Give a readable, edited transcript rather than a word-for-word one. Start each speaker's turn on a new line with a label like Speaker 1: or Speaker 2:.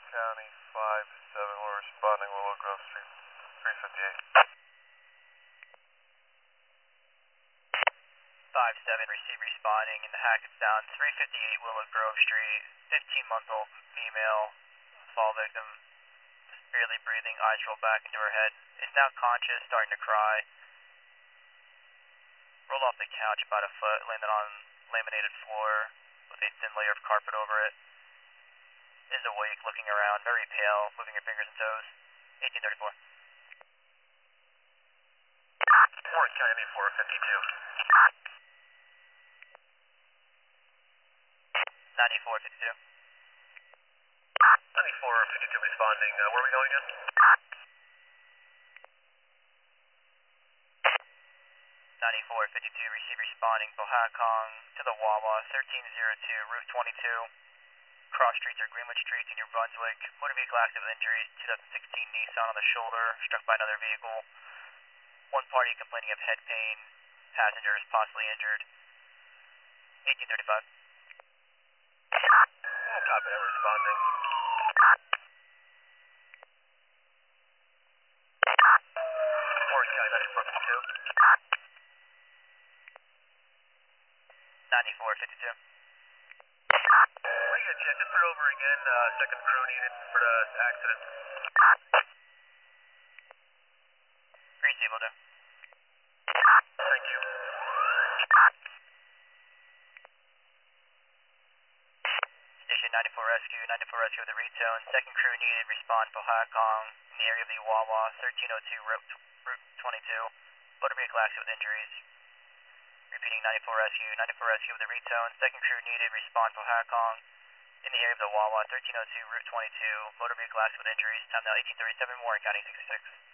Speaker 1: County 5-7, we're responding Willow Grove Street, 358.
Speaker 2: 5-7, receive responding in the Hackettstown, 358 Willow Grove Street, 15-month-old female, fall victim, severely breathing, eyes roll back into her head, is now conscious, starting to cry, rolled off the couch about a foot, landed on laminated floor with a thin layer of carpet over it, is awake, looking around, very pale, moving her fingers and toes, 1834.
Speaker 1: Warren County 452.
Speaker 2: 9452.
Speaker 1: 9452 responding, where are we going again?
Speaker 2: 9452, receive responding, Bohakong to the Wawa, 1302, Route 22. Cross streets are Greenwood Street in New Brunswick. Motor vehicle active with injuries, 2016 Nissan on the shoulder, struck by another vehicle. One party complaining of head pain, passengers possibly injured. 1835.
Speaker 1: Copy that, responding. Warren County 9452.
Speaker 2: 9452.
Speaker 1: Yeah, just put over again, second crew needed for the accident.
Speaker 2: Receive, will do.
Speaker 1: Thank you.
Speaker 2: Station 94 Rescue, 94 Rescue with a retone. Second crew needed, respond Bohakong in the area of the Wawa, 1302 Route 22. Motor vehicle accident with injuries. Repeating 94 Rescue, 94 Rescue with a retone. Second crew needed, respond Bohakong in the area of the Wawa, 1302 Route 22. Motor vehicle accident with injuries. Time now 1837, Warren County 66.